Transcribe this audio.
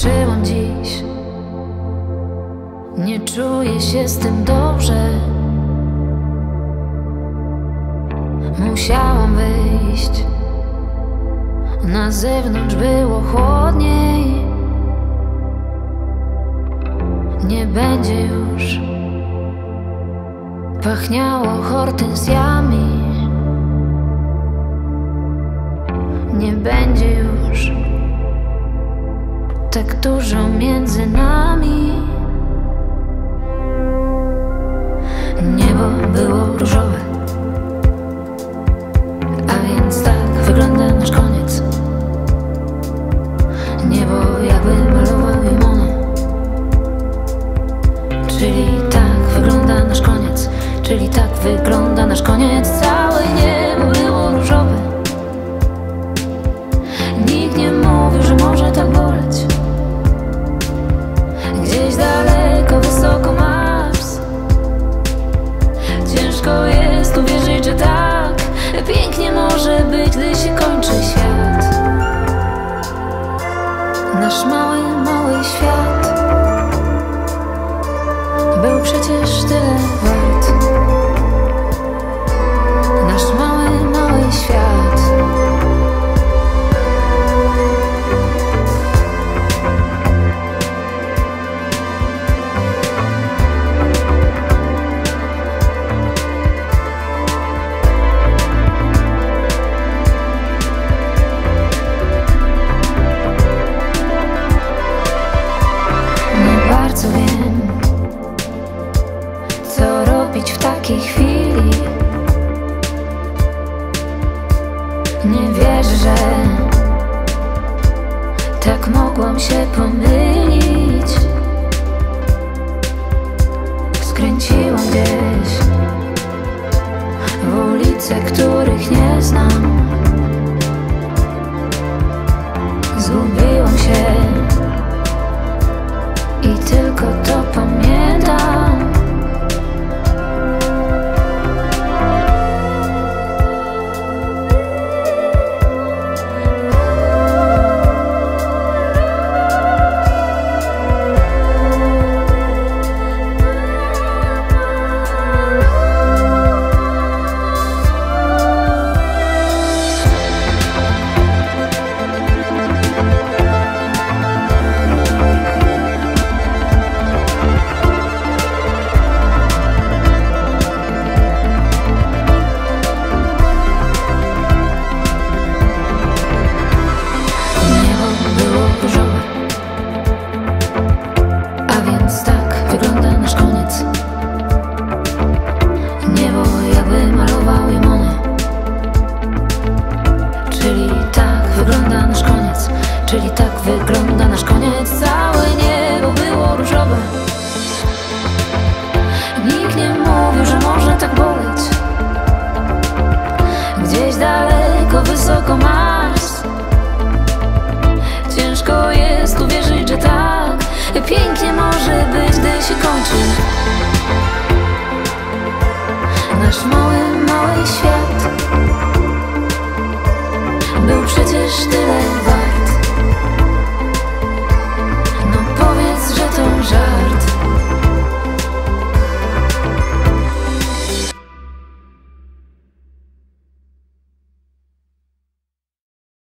Zobaczyłam dziś, nie czuję się z tym dobrze. Musiałam wyjść, na zewnątrz było chłodniej. Nie będzie już pachniało hortensjami. Nie będzie już tak dużo między nami. Niebo było różowe, a więc tak wygląda nasz koniec. Niebo jakby malował je Monet. Czyli tak wygląda nasz koniec. Czyli tak wygląda nasz koniec. Całe niebo było różowe. Nikt nie mówił, że może tak boleć. Gdzieś daleko, wysoko Mars. Ciężko jest uwierzyć, że tak pięknie może być, gdy się kończy świat. Nasz mały, mały świat był przecież tyle wart. Nasz mały, mały świat. Nie bardzo wiem, co robić w takiej chwili. Nie wierzę, że tak mogłam się pomylić. Skręciłam gdzieś w ulice, których nie znam. Zgubiłam się i tylko to pamiętam. Wygląda nasz koniec. Niebo jakby malował je Monet. Czyli tak wygląda nasz koniec. Czyli tak wygląda nasz koniec. Całe niebo było różowe. Nikt nie mówił, że może tak boleć. Gdzieś daleko, wysoko Mars. Ciężko jest uwierzyć, że tak pięknie może być, gdy się kończy. Nasz mały, mały świat był przecież tyle